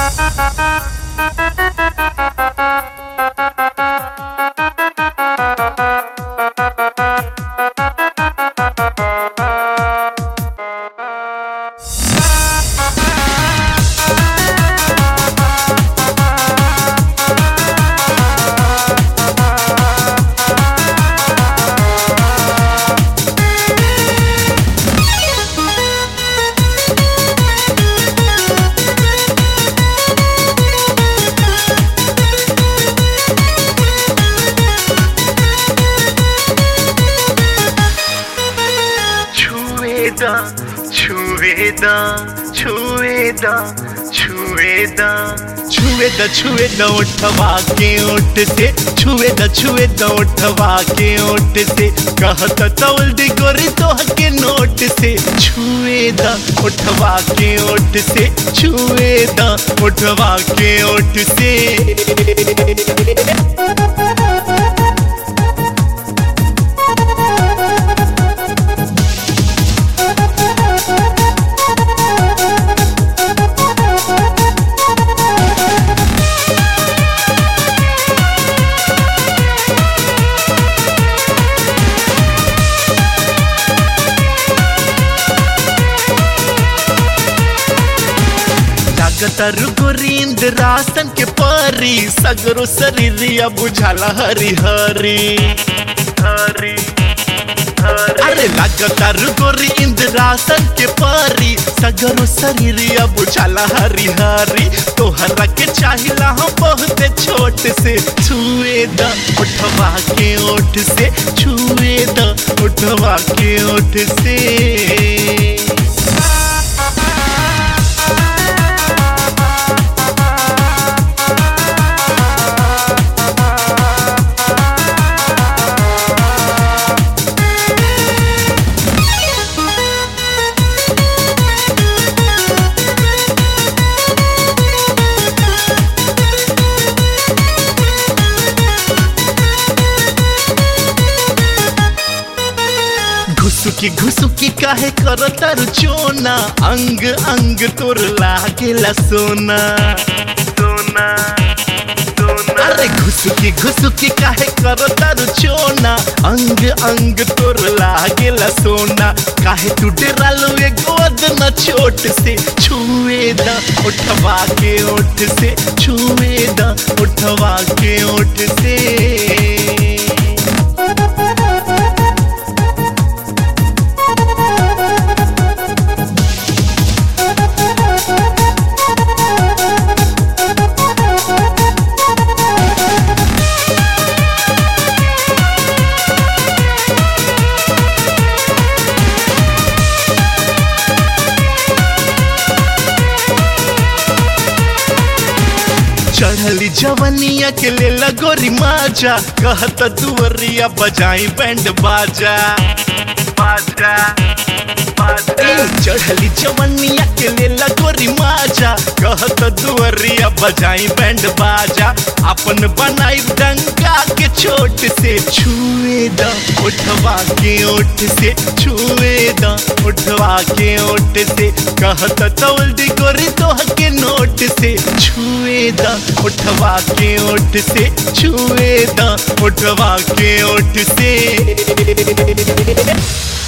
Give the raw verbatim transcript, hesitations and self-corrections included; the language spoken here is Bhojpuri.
छुएदा छुएदा छुएदा छुएदा छुएदा उठवा के ओठ से छुएदा छुएदा उठवा के ओठ से कहत तौल्दी गोरी तोह के नोट से छुएदा उठवा के ओठ से छुएदा उठवा के ओठ से। तरु गोरींद रासन के परी सगरो शरीरिया बुझाला हरी हरी हरी अरे लागतार गोरी इंद्रासन के परी सगरो शरीरिया बुझाला हरी हरी तोहरा के चाहिला हम बहुत छोट से छुएदा उठवा के ओठ से छुएदा उठवा के ओठ से। घुसुकी घुसुकी काहे करता रुचोना अंग अंग तोर लागेला सोना सोना सोना अरे घुसुकी घुसुकी काहे करता रुचोना अंग अंग तोर लागेला सोना काहे तू डरालो ये गोद न छोट से छुएदा उठवा के ओठ से छुएदा उठवा के ओठ से। चढ़ली जवनिया के ले लगोरी माजा कहत दुवरिया बजाई बैंड बाजा बाजा चढ़ली जवनिया के ले लगोरी माजा कहत दुवरिया बजाई बैंड बाजा अपन बनाई डंगा के छोट से छुएदा उठवा के ओठ से छुएदा उठवा के ओठ से कहत तौल्दी गोरी तोह के नोट से छुएदा उठवा के ओठ से छुएदा उठवा के ओठ से।